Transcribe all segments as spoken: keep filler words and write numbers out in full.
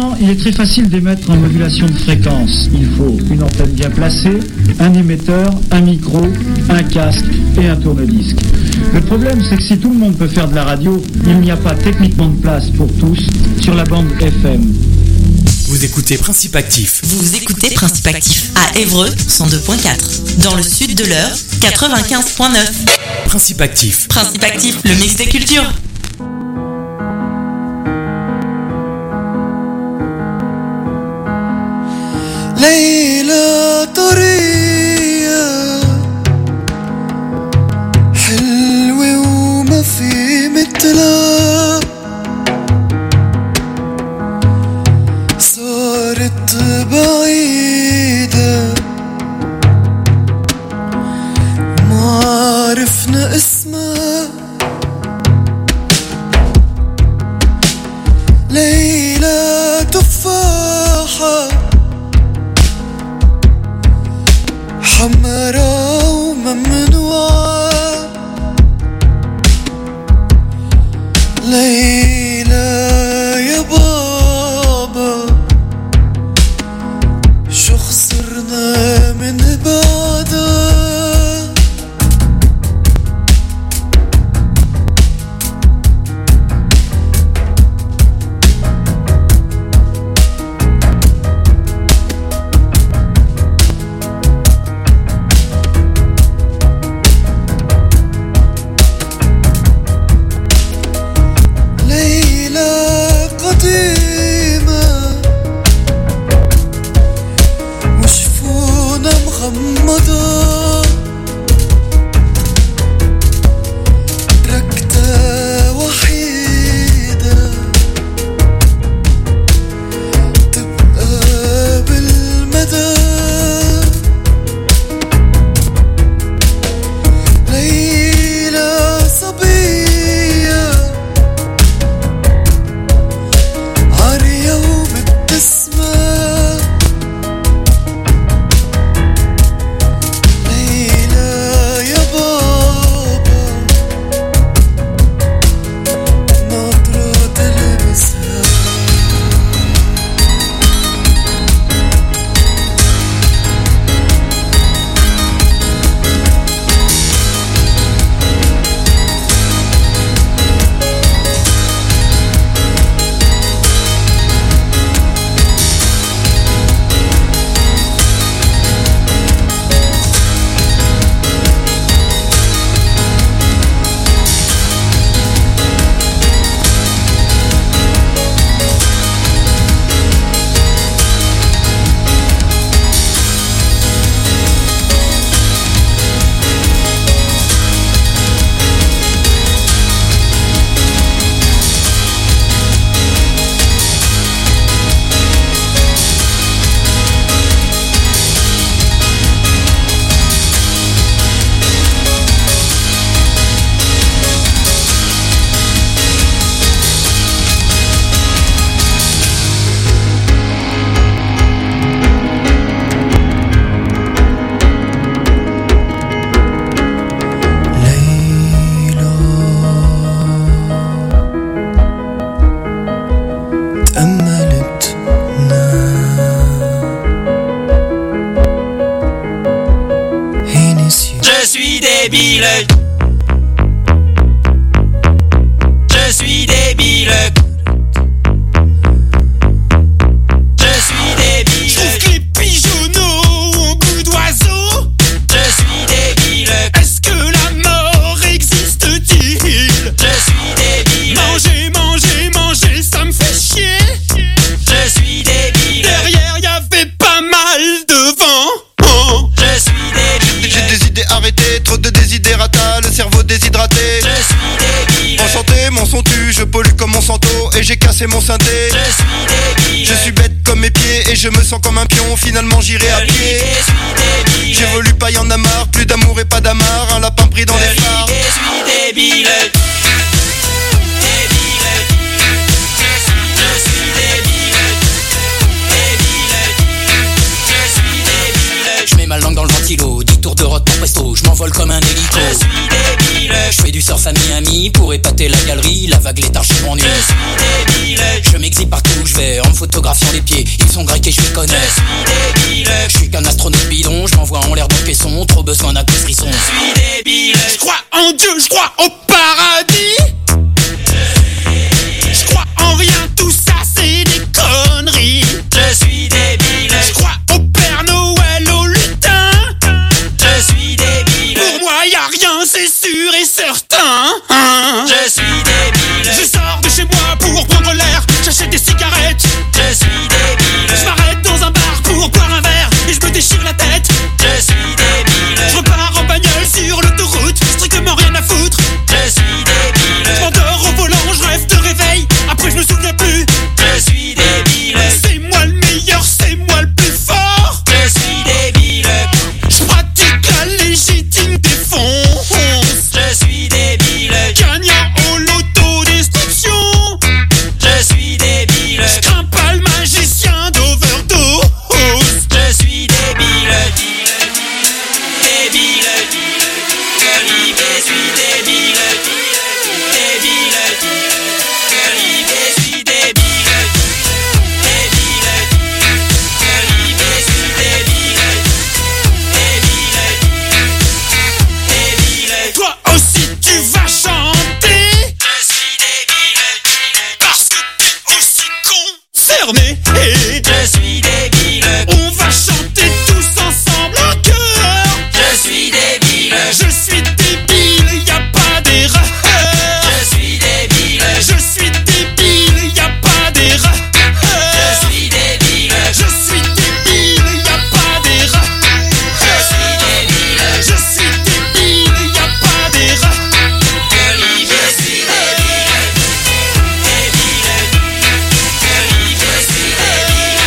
Maintenant, il est très facile d'émettre en modulation de fréquence. Il faut une antenne bien placée, un émetteur, un micro, un casque et un tourne-disque. Le problème, c'est que si tout le monde peut faire de la radio, il n'y a pas techniquement de place pour tous sur la bande F M. Vous écoutez Principe Actif. Vous écoutez Principe Actif à Évreux cent deux point quatre. Dans le sud de l'Eure, quatre-vingt-quinze point neuf. Principe Actif. Principe Actif, le mix des cultures. ليلة طرية حلوة وما في مثلها صارت بعيدة ما عرفنا اسمها ليلة تفاحة حمرا وممنوعة ليلى يا بابا شو خسرنا من بعدها C'est mon synthé. Je suis débile. Je suis bête comme mes pieds et je me sens comme un pion. Finalement j'irai à pied. J'évolue pas, y'en a marre. Plus d'amour et pas d'amarre. Un lapin pris dans les phares. Je suis débile. Je mets ma langue dans le ventilo. Dix tours de route pour presto. Je m'envole comme un hélico. Je suis débile. Je fais du surf à Miami pour épater la galerie. La vague létarche m'ennuie. Je suis débile. Je m'exhibe partout où je vais en me photographiant les pieds. Ils sont grecs et je les connais. Je suis débile. Je suis qu'un astronaute bidon. Je m'envoie en l'air dans le caisson. Trop besoin d'un coup de frisson. Je suis débile. Je crois en Dieu, je crois au paradis. Je crois en rien, tout ça c'est des conneries. Je suis débile. Je crois au Père Noël, au lutin. Je suis débile. Pour moi y'a rien, c'est sûr et certain. Je suis débile. Je sors de chez moi pour prendre l'air. J'achète des cigarettes. Je suis débile. Je m'arrête dans un bar pour boire un verre et je me déchire la tête. Je suis débile. Je repars en bagnole sur l'autoroute, strictement rien à foutre. Je suis débile. Je m'endors au volant, je rêve de réveil. Après je me souviens plus. Je suis débile. C'est moi le meilleur, c'est moi le plus fort. Je suis débile. Je pratique la légitime défense. Je suis débile. Gagnant au loto destruction. Je suis débile. Je crains pas le magicien d'overdose. Je suis débile. Débile. Je suis débile. Débile. Je suis débile. Toi aussi tu vas chanter. Je suis débile. Parce que t'es aussi concerné. Je suis débile. On va chanter tous ensemble en chœur. Je suis débile. Je suis débile, y a pas d'erreur. Je suis débile. Je suis débile, y a pas d'erreur. Je suis débile. Je suis débile, y a pas d'erreur. Je suis débile. Je suis débile, y a pas d'erreur. Je suis débile. Débile. Je suis débile.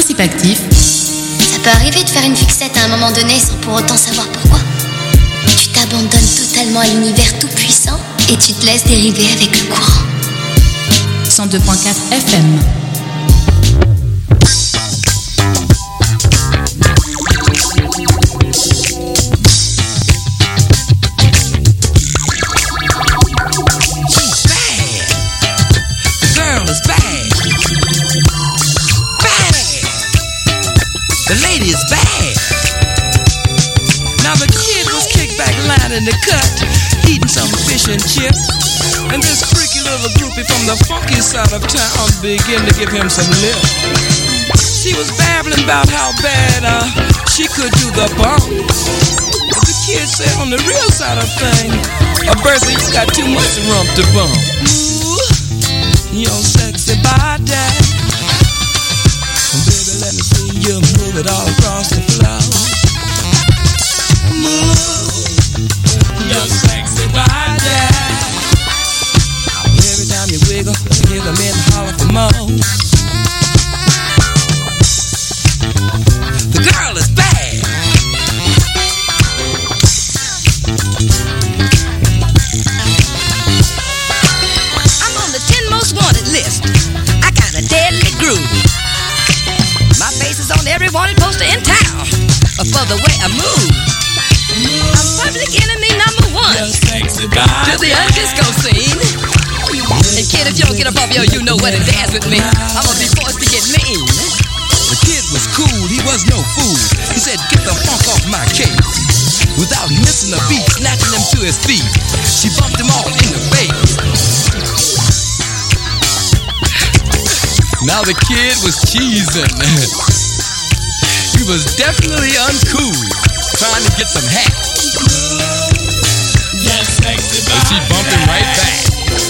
Principe actif. Ça peut arriver de faire une fixette à un moment donné sans pour autant savoir pourquoi. Tu t'abandonnes totalement à l'univers tout puissant et tu te laisses dériver avec le courant. cent deux point quatre F M. In the cut, eating some fish and chips, and this freaky little groupie from the funky side of town began to give him some lip. She was babbling about how bad uh, she could do the bump. The kid said on the real side of things, a Bertha, you got too much rump to bump. Ooh, your sexy body, baby, let me see you move it all across the floor. Move your sexy body. Every time you wiggle, you hear the men holler for more. The girl is bad. I'm on the ten most wanted list. I got a deadly groove. My face is on every wanted poster in town for the way I move. I'm public enemy number one to the undisco scene. And kid, if you don't get up off yo, you know what to dance with me. I'm gonna be forced to get mean. The kid was cool, he was no fool. He said, get the funk off my cake. Without missing a beat, snatching him to his feet, she bumped him off in the face. Now the kid was cheesing. He was definitely uncool, trying to get some hat. Yes, sexy body. And she bumped him right back.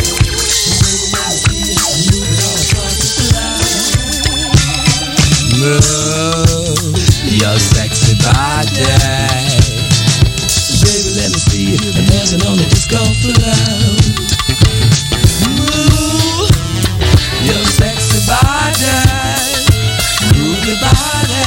Move your sexy body. Baby, let me see you dancing on the disco floor. Move your sexy body. Move your body.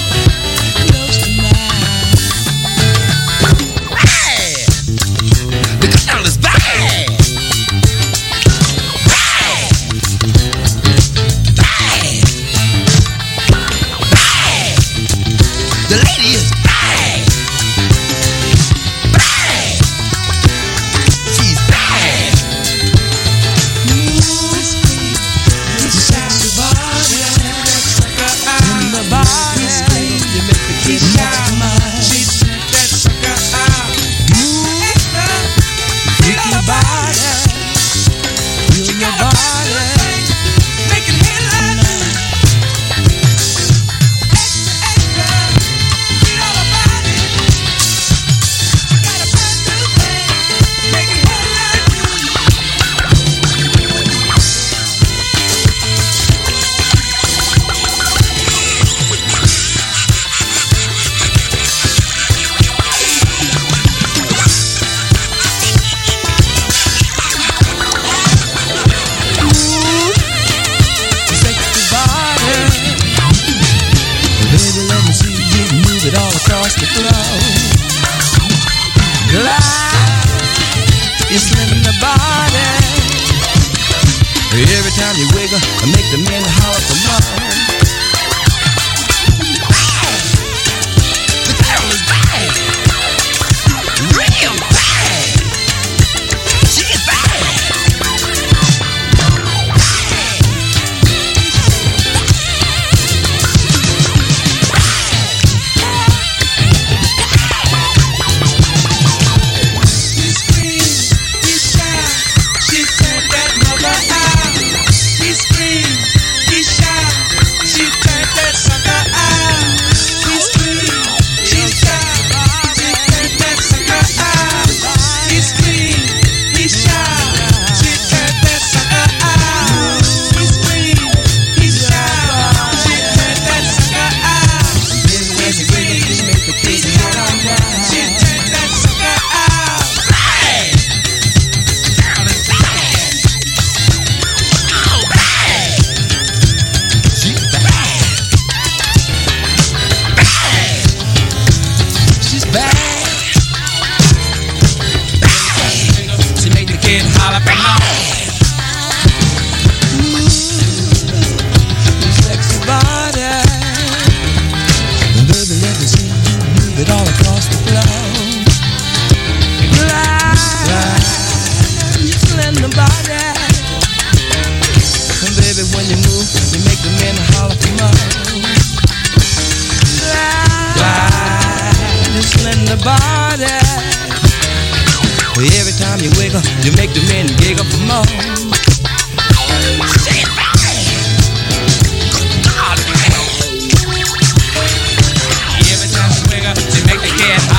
Every time you wiggle, I make the men holler for more. The girl is bad, real bad. She is bad.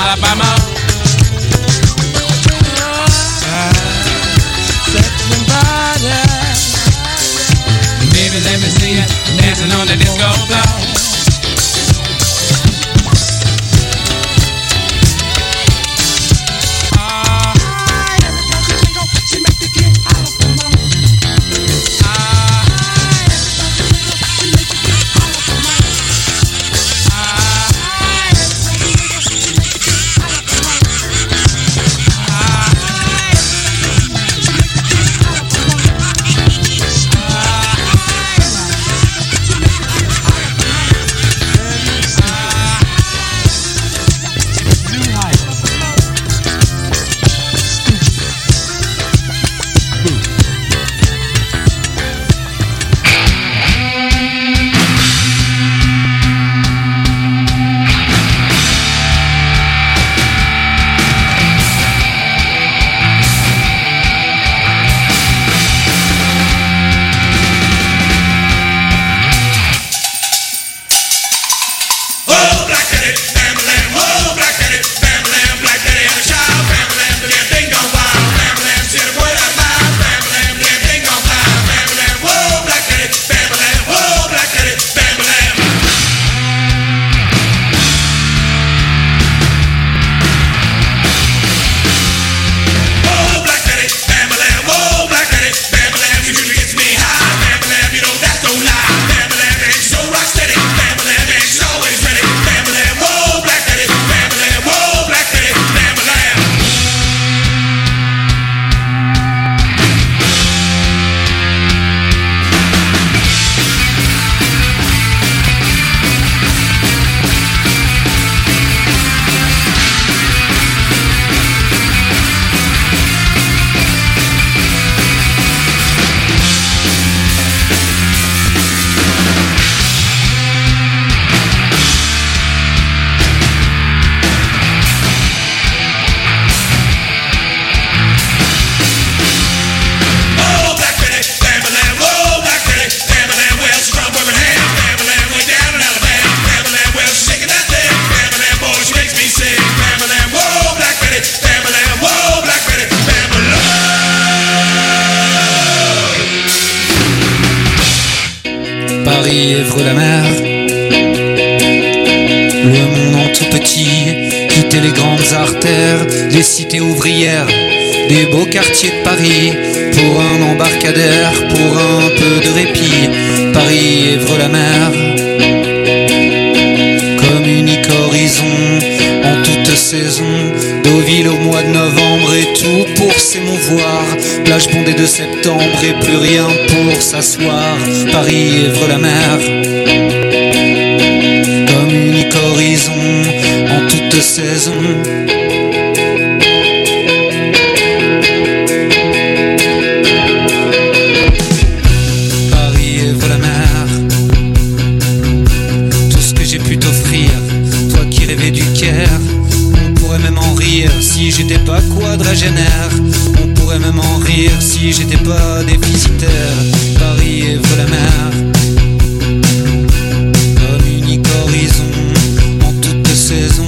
Alabama. Baby, let me see you dancing on the disco floor. Évre-la-Mer, le monde en tout petit, quitter les grandes artères, les cités ouvrières, des beaux quartiers de Paris, pour un embarcadère, pour un peu de répit. Paris, Évre-la-Mer, comme unique horizon, en toute saison, Deauville au mois de novembre et tout pour s'émouvoir, plage bondée de septembre et plus rien pour s'asseoir. Paris, Évre-la-Mer, comme unique horizon, en toute saison. Paris, Évre-la-Mer, tout ce que j'ai pu t'offrir, toi qui rêvais du Caire. On pourrait même en rire si j'étais pas quadragénaire. On pourrait même en rire si j'étais pas déficitaire. Paris, Évre-la-Mer, comme unique horizon, en toute saison.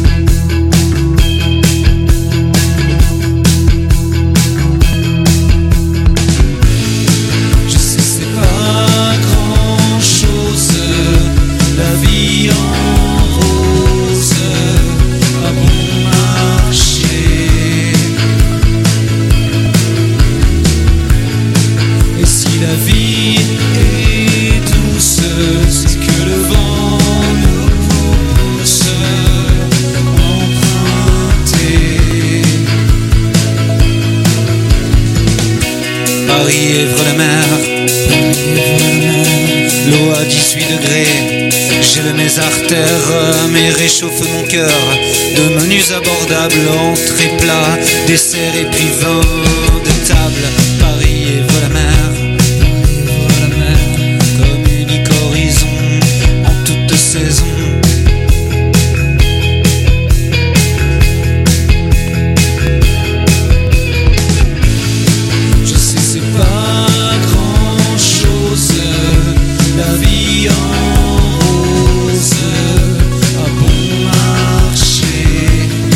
Je sais c'est pas grand chose, la vie en rose, à bon marché. Et si la vie est douce, c'est que le vent nous pousse emprunter. Paris, Évre-la-Mer, l'eau à dix-huit degrés, gèle mes artères, mais réchauffe mon cœur. De menus abordables, entrée plat, dessert et puis vin de table. Paris, Évre-la-Mer, comme unique horizon, en toute saison. Je sais c'est pas grand chose, la vie en rose, à bon marché.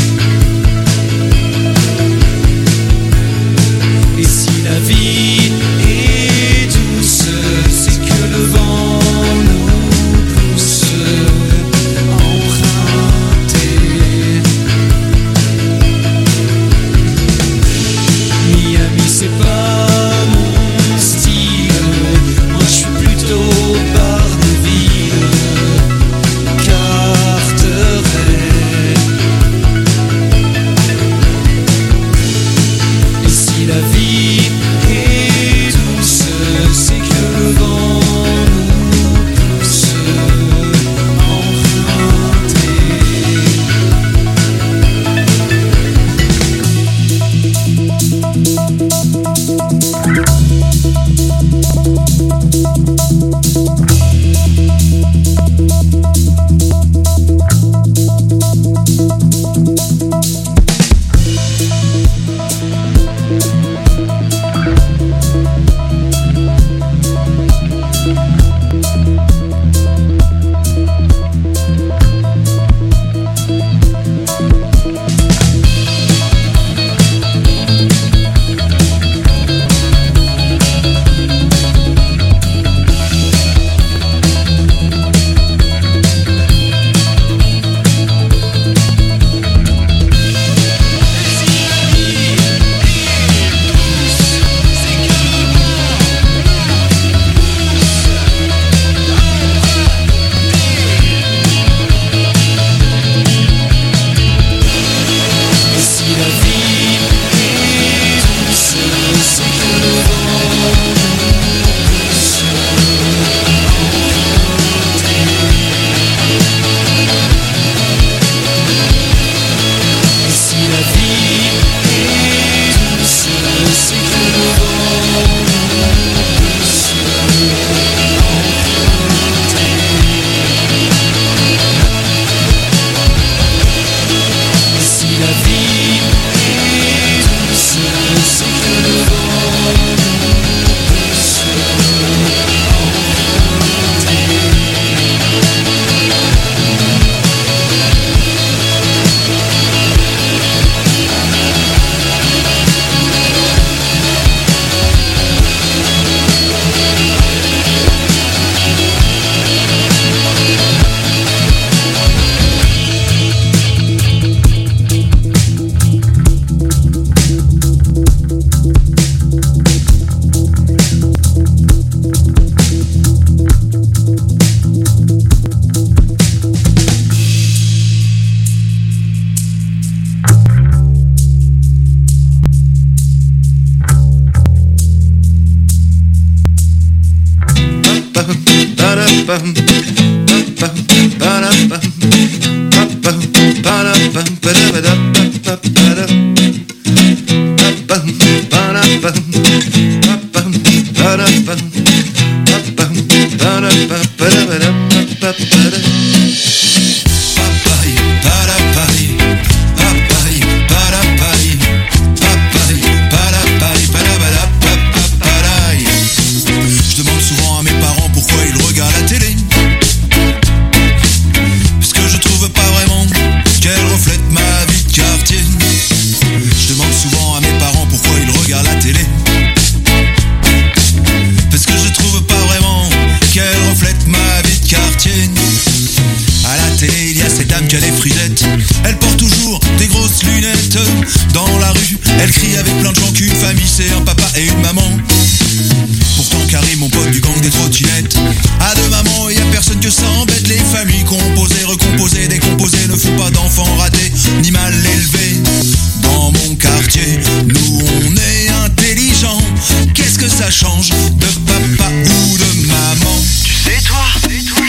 A deux mamans, y a personne que ça embête. Les familles composées, recomposées, décomposées ne font pas d'enfants.